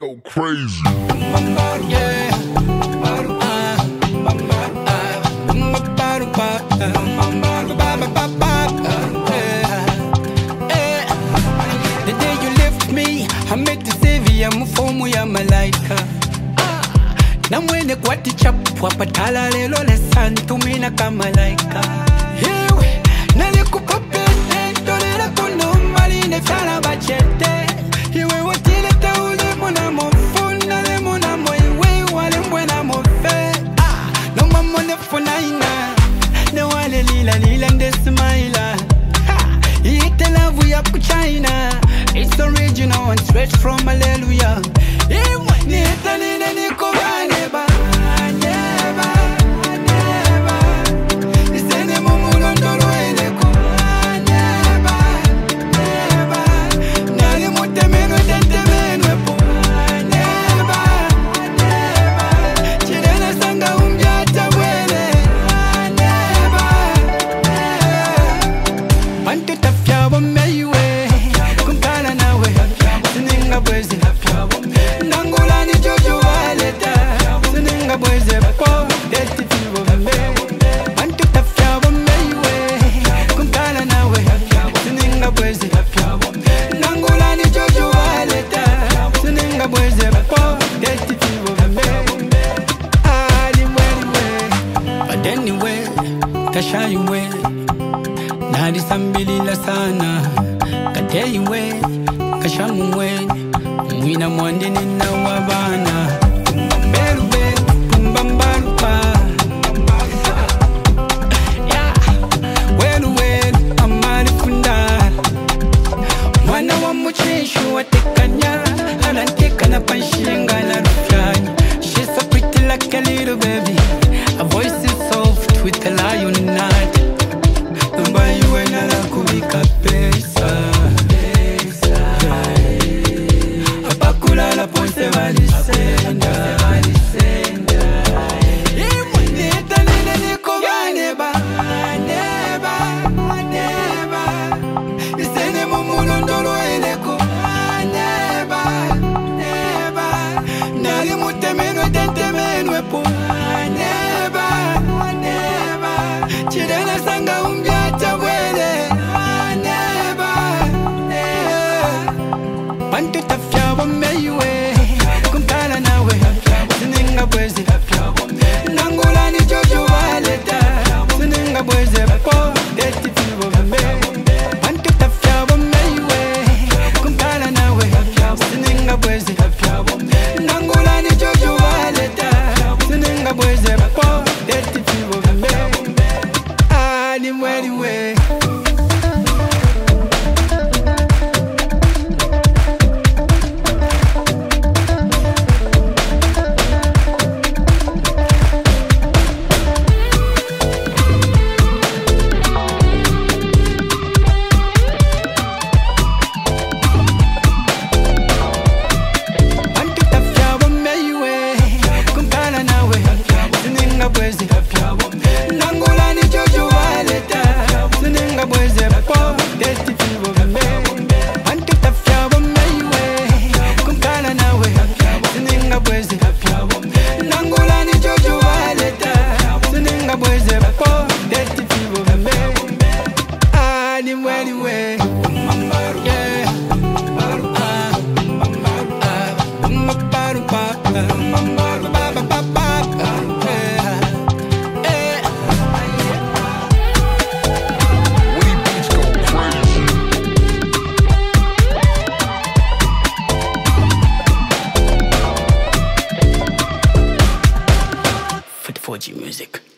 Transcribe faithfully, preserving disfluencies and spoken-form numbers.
Go crazy. Yeah. The day you left me, I met the savior, mfumu ya malaika. Na mwene kwati chapu, wapatala lelo lesantu mina kama laika. Hiwe, nalikupa pete, tolera kuno maline fala bachete. Hiwe watile taule muna mofuna, le muna moiwe, wale mbwena mofe. Ah, no mamone funaina, ne wale lila lila nde smaila. Ha, ite lavu ya kuchaina. It's original and straight from Hallelujah. Hiwe, ni ita nine niko baneba. Neba, neba. Isene mumulo ndolo eleko. Neba, neba. Nali mutemeno tentemenwe po. Neba, neba. Chirena sanga umbiata wele. Neba, neba. Bantu tafya wameiwe. Kumpala nawe. Sininga bwezi. Nangula ni jojo waleta. Sininga bweze po. Deti fibo me. Bantu tafya wameiwe. Kumpala nawe. Sininga bwezi. Nangula ni jojo waleta. Sininga bweze po. Deti fibo me. Ah, ni mweliwe. But anyway, tashayiwe. Nadi sambilila sana. Kateiwe. Kashamwe. Mwina mwandini na wabana. Kumbambelube. Kumbambalupa. Yeah. Welu welu. Amali kunda. Mwana wa muchishu watekanya. Ananteka na panshinga na rufyani. She's so pretty like a little baby. Her voice is soft with a lion in night. Numba yuwe na la kubika pesa. Apakula la ponce valisenda. Imwe nita nine niko baneba. Neba, neba. Isene mumulo ndolo eleko. Neba, neba. Nali mutemeno tentemenwe po. Neba, neba. Chirena sanga umbiata wele. Neba, neba. Bantu tafya wameiwe. Kumpala nawe. Sininga bwezi. Nangula ni jojo waleta. Sininga bweze po. Deti fibo me. Bantu tafya wameiwe. Kumpala nawe. Sininga bwezi. Nangula ni jojo waleta. Sininga bweze po. Deti fibo me. Ah, ni mweliwe. Bantu tafya wameiwe. Kumpala nawe. Sininga bwezi. Nangula ni jojo waleta. Sininga bweze po. Deti fibo me. Bantu tafya wameiwe. Kumpala nawe. Sininga bwezi. Nangula ni jojo waleta. Sininga bweze po. Deti fibo me. Ah, ni mweliwe. Yeah. Ah. Ah. Mbarupa. Yeah. Woody Beats go crazy. For the four G music.